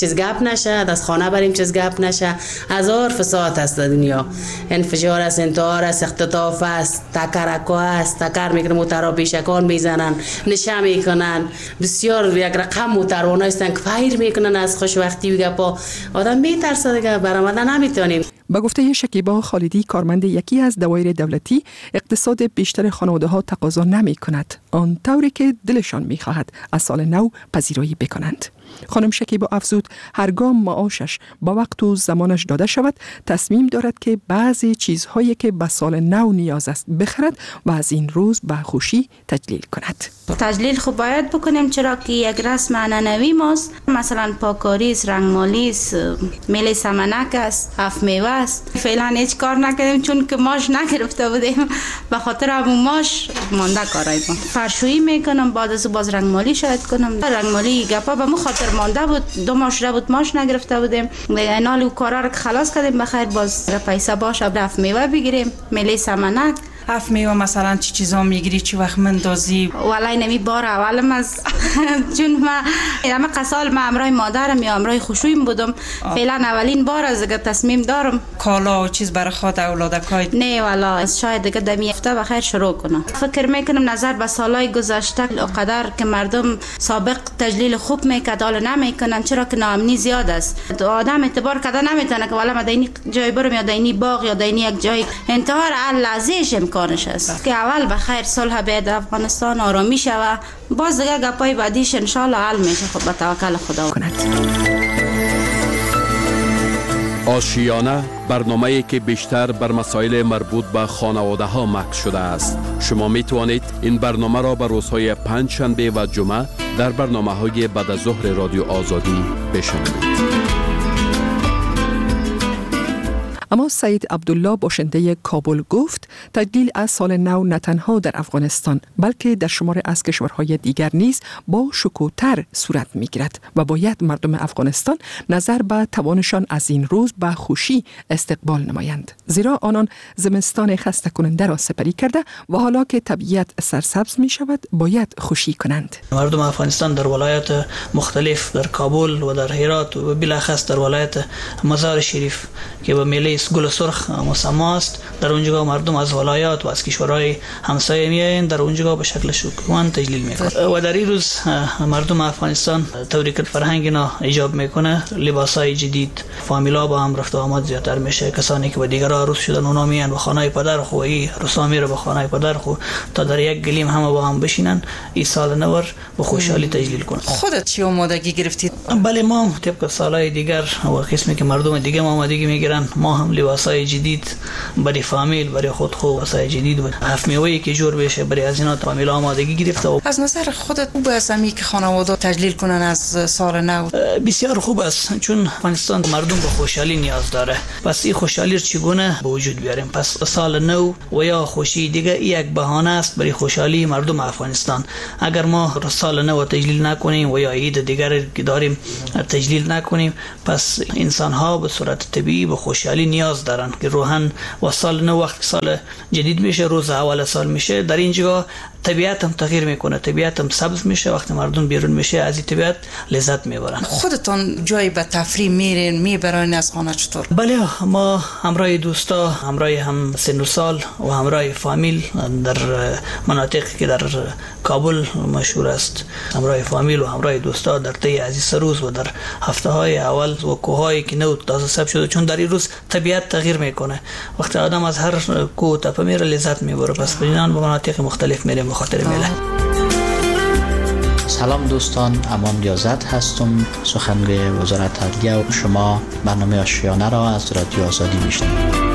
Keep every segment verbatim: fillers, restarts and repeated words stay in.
چیز گپ نشه، از خانه بریم چیز گپ نشه. هزار فساد است در دنیا، انفجار است، انتحار است، اختطاف است، تکرکو است، تکر میکنن موترها پیشکان میزنن، نشه میکنن، بسیار یک رقم موتروان هستن که فایر میکنن از خوشوقتی و گپا. آدم میترسه دیگه، برآمدن نمیتونیم. با گفته شکیبا خالدی، کارمند یکی از دوایر دولتی، اقتصاد بیشتر خانواده ها تقاضا نمی کند آن طوری که دلشان می خواهد از سال نو پذیرایی بکنند. خانم شکیبا افزود هرگاه معاشش با وقت و زمانش داده شود تصمیم دارد که بعضی چیزهایی که به سال نو نیاز است بخرد و از این روز به خوشی تجلیل کند. تجلیل خوب باید بکنیم، چرا که یک رسم عنعنوی ماست. مثلا پاکاری است، رنگمالی است، میله سمنک است، هفت میوه است. فعلا هیچ کار نکردیم چون که ماش نگرفته بودیم، به خاطر همون ماش مانده کارای ما. فرشویی میکنم، بعد از باز رنگمالی شاید کنم. رنگمالی گپا به مو خاطر مانده بود، دو ماه شده بود ماش نگرفته بودیم. اینال و کارا رو خلاص کردیم، بخیر باز پیسه باشه هفت میوه بگیریم، میله سمنک. هفت میوه مثلا چی چیزا میگیری، چی وقت مندازی؟ والله نمی بار اولم از چون ما همه قسال ما امرای مادرم یا امرای خوشویم بودم. فعلا اولین بار از دیگه تصمیم دارم کالا و چیز برای خود اولادکای. نه والله شاید دیگه دمی هفته بخیر شروع کنم. فکر میکنم نظر به سالهای گذشته قدر که مردم سابق تجلیل خوب میکرد حالا نمیکنن، چرا که ناامنی زیاد است. آدم اعتبار کرده نمیتونه که والا ما دینی جای برم یا دینی باغ یا دینی یک جای. انتحار لازمش امکانش است که اول بخیر صلح بیاد افغانستان، آرامی شوه، باز دیگه گپای بعدیش ان شاء الله حل میشه. خود به توکل خدا کند. آشیانه، برنامه‌ای که بیشتر بر مسائل مربوط به خانواده ها مکس شده است. شما می توانید این برنامه را به روزهای پنج شنبه و جمعه در برنامه‌های بعد از ظهر رادیو آزادی بشنوید. اما سید عبدالله باشنده کابل گفت تجلیل از سال نو نه تنها در افغانستان بلکه در شمار از کشورهای دیگر نیز با شکوه‌تر صورت می‌گیرد و باید مردم افغانستان نظر به توانشان از این روز با خوشی استقبال نمایند، زیرا آنان زمستان خسته کننده را سپری کرده و حالا که طبیعت سرسبز می شود باید خوشی کنند. مردم افغانستان در ولایت مختلف، در کابل و در هرات و بالاخص در ولایت مزار شریف که به میله گل سرخ مسمى است، در اونجا مردم از ولایات و از کشورهای همسایه میایند، در اونجا به شکل شکوان تجلیل میکنند و در این روز مردم افغانستان طوری که فرهنگ اینا ایجاب میکنه لباسای جدید، فامیلا با هم رفت و آمد زیادتر میشه. کسانی که با دیگر عروس شدن اونا میان و خانه پدر خو ای عروسا میره به خانه پدر خو تا در یک گلیم همه با هم بشینن این سال نو با خوشحالی تجلیل کنند. خودت چی آمادگی گرفتید؟ بله ما طبق سالهای دیگر و قسمی که مردم دیگه ما آمادگی میگیرن، ما هم لباسای جدید برای فامیل، برای خود خو لباسای جدید و هفت میوه‌ای که جور بشه برای از اینا فامیل آمادگی گرفته. و از نظر خودت خوب است امی که خانواده تجلیل کنن از سال نو؟ بسیار خوب است، چون افغانستان مردم به خوشحالی نیاز داره. پس این خوشحالی چگونه به وجود بیاریم؟ پس سال نو و یا خوشی دیگه یک بهانه است برای خوشحالی مردم افغانستان. اگر ما سال نو تجلیل نکنیم و یا عید دیگر که داریم تجلیل نکنیم، پس انسان ها به صورت طبیعی به خوشحالی نیاز دارن که روحن و سال نو وقت سال جدید میشه، روز اول سال میشه، در اینجا طبیعت هم تغییر میکنه، طبیعت هم سبز میشه. وقتی مردم بیرون میشه از این طبیعت لذت میبرن. خودتون جایی به تفریح میرین میبرین از خانه چطور؟ بله ما همراه دوستا، همراه هم سن و سال و همراه فامیل در مناطقی که در کابل مشهور است، همراه فامیل و همراه دوستا در طی از این سه روز و در هفته های اول و کوهایی که نو تازه سبز شده، چون در این روز طبیعت تغییر میکنه. وقتی آدم از هر کوه تپه میره لذت میبره. پس ببینن به مناطق مختلف میریم به خاطر میله. سلام دوستان، امان ریاضت هستم، سخنگوی وزارت عدلیه و شما برنامه آشیانه را از رادیو آزادی میشنوید.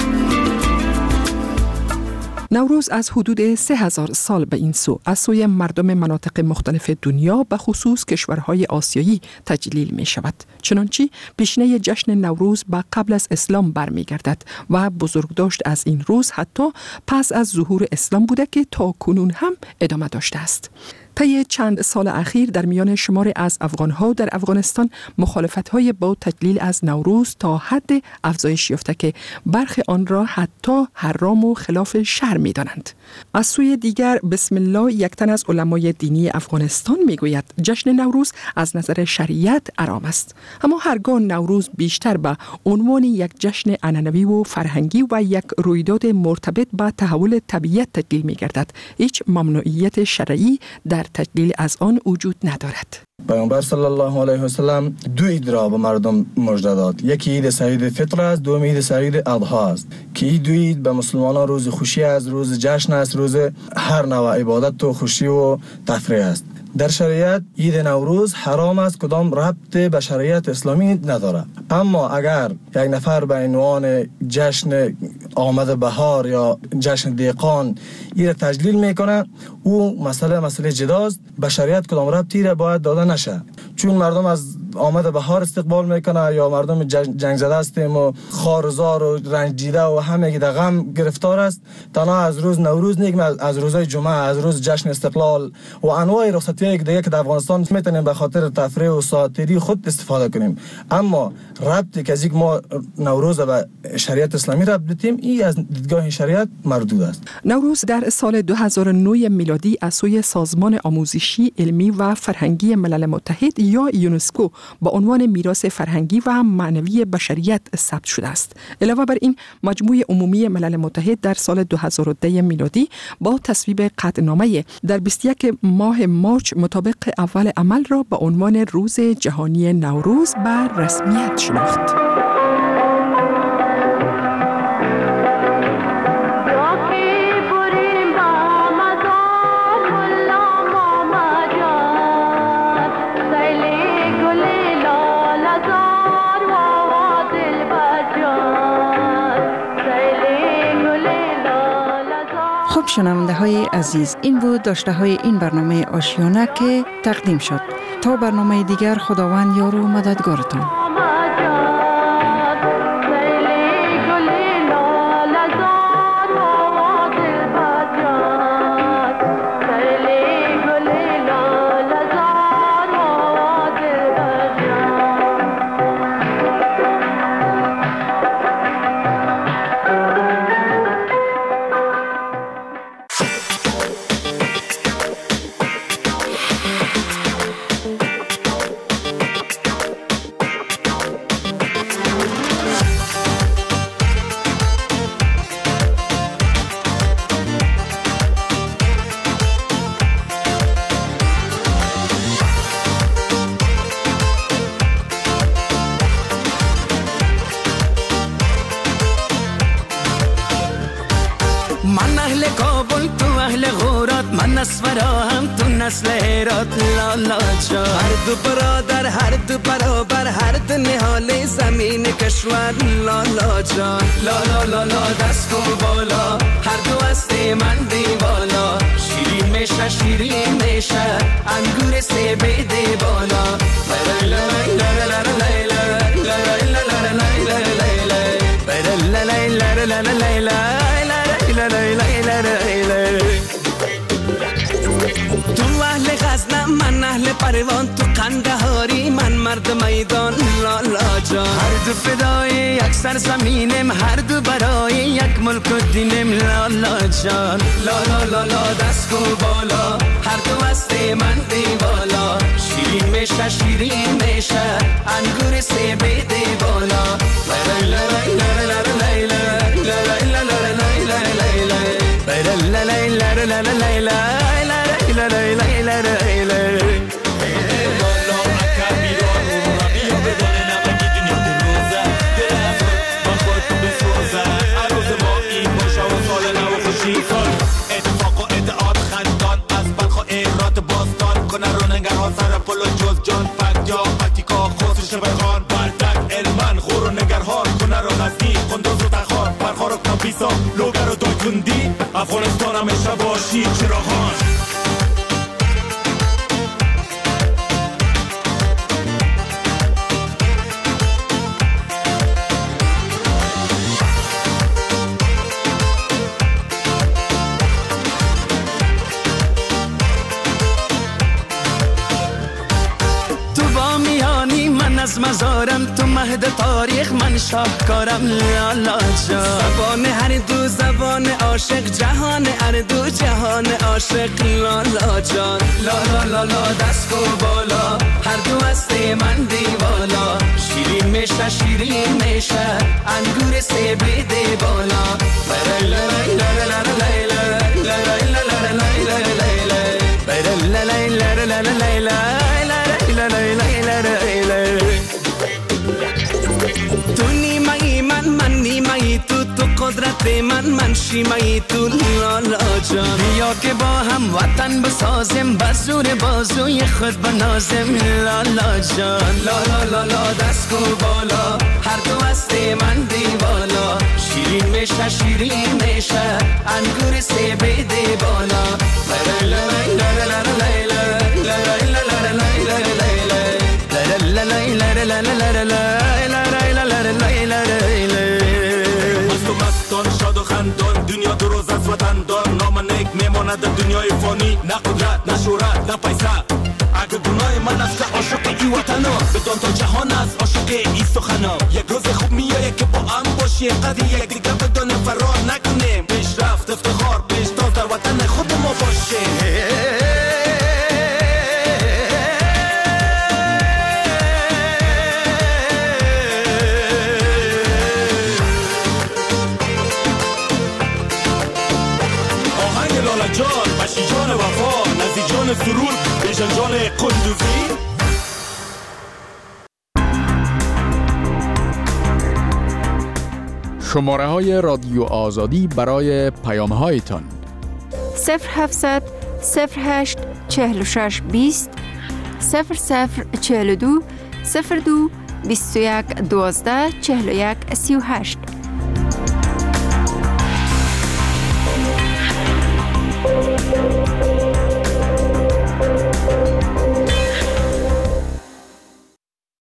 نوروز از حدود سه هزار سال به این سو از سوی مردم مناطق مختلف دنیا به خصوص کشورهای آسیایی تجلیل می شود. چنانچه پیشینه جشن نوروز به قبل از اسلام برمیگردد و بزرگداشت از این روز حتی پس از ظهور اسلام بوده که تا کنون هم ادامه داشته است. طی چند سال اخیر در میان شمار از افغانها در افغانستان مخالفت‌های با تجلیل از نوروز تا حد افزایش یافته که برخی آن را حتی حرام و خلاف شرع می‌دانند. از سوی دیگر بسم الله یک تن از علمای دینی افغانستان میگوید جشن نوروز از نظر شریعت حرام است، اما هرگاه نوروز بیشتر به عنوان یک جشن عنعنوی و فرهنگی و یک رویداد مرتبط به تحول طبیعت تجلیل می‌گردد، هیچ ممنوعیت شرعی در تجلیل از آن وجود ندارد. پیامبر صلی الله علیه و سلم دو عید را به مردم مژده داد. یکی عید سعید فطر است، دوم عید سعید اضحی است که این دو عید به مسلمانان روز خوشی است، روز جشن است، روز هر نوع عبادت و خوشی و تفریح است. در شریعت عید نوروز حرام است، کدام ربط به شریعت اسلامی نداره. اما اگر یک نفر به عنوان جشن آمد بهار یا جشن دیقان این را تجلیل میکنه، او مسئله مسئله جداست، به شریعت کدام ربطی را باید داده نشه. چون مردم از آمد بهار استقبال میکنه یا مردم جنگ زده هستیم و خارزار و رنج دیده و همه در غم گرفتار است، تنها از روز نوروز نیک، از روزهای جمعه، از روز جشن استقلال و انواع رخصتی‌های دیگه که در افغانستان میتونیم به خاطر تفریح و ساعتری خود استفاده کنیم. اما ربطی که از یک ما نوروز به شریعت اسلامی ربط بدیم، این از دیدگاه شریعت مردود است. نوروز در سال دو هزار و نه میلادی از سوی سازمان آموزشی علمی و فرهنگی ملل متحد یا یونسکو با عنوان میراث فرهنگی و معنوی بشریت ثبت شده است. علاوه بر این، مجموع عمومی ملل متحد در سال دو هزار و ده میلادی با تصویب قطعنامه در بیست و یک ماه مارچ مطابق اول عمل را با عنوان روز جهانی نوروز بر رسمیت شناخت. خب شنونده های عزیز، این بود داشته های این برنامه آشیانه که تقدیم شد. تا برنامه دیگر، خداوند یار و مددگارتان. نسل هرات لالا جان، هر دو برادر هر دو برابر، هر دو نهال زمین کشور لالا جان. لالا لالا دست کو بالا، هر دو است من دیوالا، شیرین میشه شیرین میشه انگور سه بیده بالا. لا لا لا لا لا لا لا لا لا. تو اهل غزنم من اهل پروان، تو قندهاری من مرد میدان لالا جان. هر دو فدای یک سرزمینم، هر دو برای یک ملک و دینم لالا جان. لالا لالا دست کو بالا، هر دو است من دیوالا، شیرین میشه شیرین میشه انگور سه بیده بالا. لا لا لا لا لا سر پلو جز جان پک یا پتیکا خسرش بخان بردک علمن خور و نگرهار کنه رو نزدی قندوز و تخار پرخار و کپیسا لوگر و دایکندی افغانستان همیشه باشی چراغان. بگذارم تو مهد تاریخ من شاهکارم لالا جان زبان هر دو زبان عاشق جهان هر دو جهان عاشق لالا جان لالا لالا دست کو بالا هر دو هست من دیوالا شیرین میشه شیرین میشه انگور سیب ده بالا لا لا لا لا لا لا تو نیمه‌ای من من نیمه‌ای تو تو قدرت من من شیمه‌ای تو لالا جان بیا که با هم وطن بسازیم بزور بازوی خود بنازیم لالا جان لالا لالا دست کو بالا هر دو هست من دیوالا شیرین میشه شیرین میشه انگور سیب ده بالا لا لا لا لا شاد و خندان دنیا دو روز از وطن دار نام نیک میماند دنیای فانی نه قدرت نه شهرت نه پیسه اگه گناه من است که عاشق ای وطنا بدان تا جهان است عاشق ای سخنا یک روز خوب میایه که با هم باشیم قدر یک دیگه بدان فرار نکنیم پیشرفت افتخار پیشتاز در وطن خود ما باشیم جان بشی جان وفا نزی جان سرور بیشن جان قندوزی شماره های رادیو آزادی برای پیام هایتان صفر هفتصد صفر هشت چهل و شش بیست صفر صفر چهل و دو صفر دو بیست و یک دوازده چهل و یک سی و هشت